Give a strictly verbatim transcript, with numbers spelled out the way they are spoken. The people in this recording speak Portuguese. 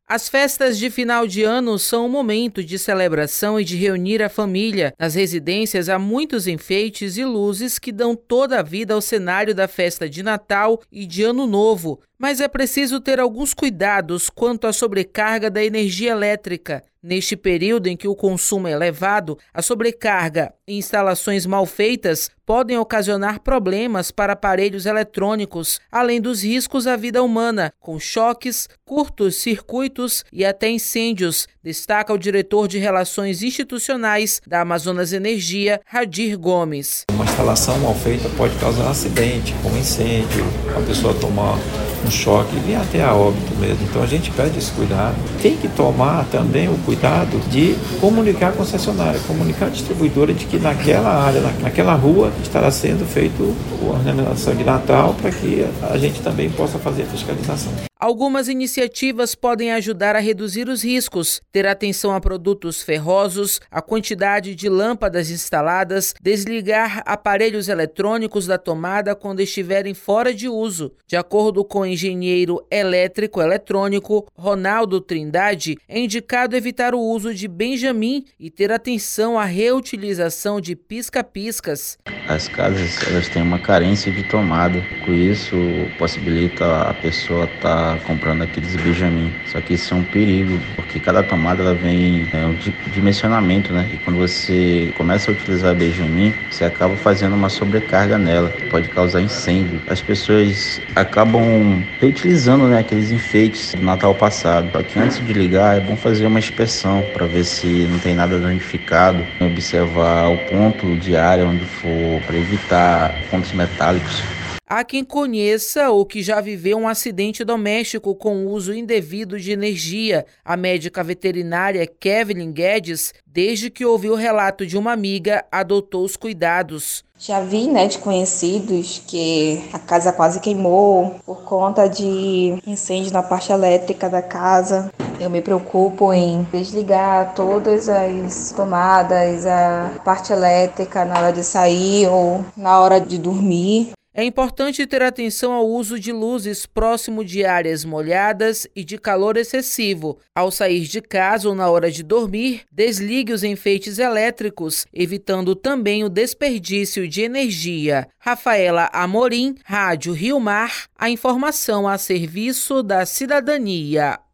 As festas de final de ano são um momento de celebração e de reunir a família. Nas residências há muitos enfeites e luzes que dão toda a vida ao cenário da festa de Natal e de Ano Novo. Mas é preciso ter alguns cuidados quanto à sobrecarga da energia elétrica. Neste período em que o consumo é elevado, a sobrecarga em instalações mal feitas podem ocasionar problemas para aparelhos eletrônicos, além dos riscos à vida humana, com choques, curtos circuitos e até incêndios, destaca o diretor de Relações Institucionais da Amazonas Energia, Radir Gomes. Uma instalação mal feita pode causar um acidente, como incêndio, a pessoa tomar um choque e vir até a óbito mesmo. Então a gente pede esse cuidado. Tem que tomar também o cuidado de comunicar a concessionária, comunicar a distribuidora de que naquela área, naquela rua, estará sendo feito a ornamentação de Natal para que a gente também possa fazer a fiscalização. Algumas iniciativas podem ajudar a reduzir os riscos, ter atenção a produtos ferrosos, a quantidade de lâmpadas instaladas, desligar aparelhos eletrônicos da tomada quando estiverem fora de uso. De acordo com o engenheiro elétrico eletrônico Ronaldo Trindade, é indicado evitar o uso de Benjamin e ter atenção à reutilização de pisca-piscas. As casas elas têm uma carência de tomada, com isso possibilita a pessoa estar tá comprando aqueles Benjamin. Só que isso é um perigo, porque cada tomada ela vem é um dimensionamento, né? E quando você começa a utilizar Benjamin, você acaba fazendo uma sobrecarga nela, que pode causar incêndio. As pessoas acabam reutilizando, né, aqueles enfeites do Natal passado. Só que antes de ligar é bom fazer uma inspeção para ver se não tem nada danificado, observar o ponto de área onde for, para evitar pontos metálicos. Há quem conheça ou que já viveu um acidente doméstico com o uso indevido de energia. A médica veterinária Kevin Guedes, desde que ouviu o relato de uma amiga, adotou os cuidados. Já vi, né, de conhecidos que a casa quase queimou por conta de incêndio na parte elétrica da casa. Eu me preocupo em desligar todas as tomadas, a parte elétrica na hora de sair ou na hora de dormir. É importante ter atenção ao uso de luzes próximo de áreas molhadas e de calor excessivo. Ao sair de casa ou na hora de dormir, desligue os enfeites elétricos, evitando também o desperdício de energia. Rafaela Amorim, Rádio Rio Mar, a informação a serviço da cidadania.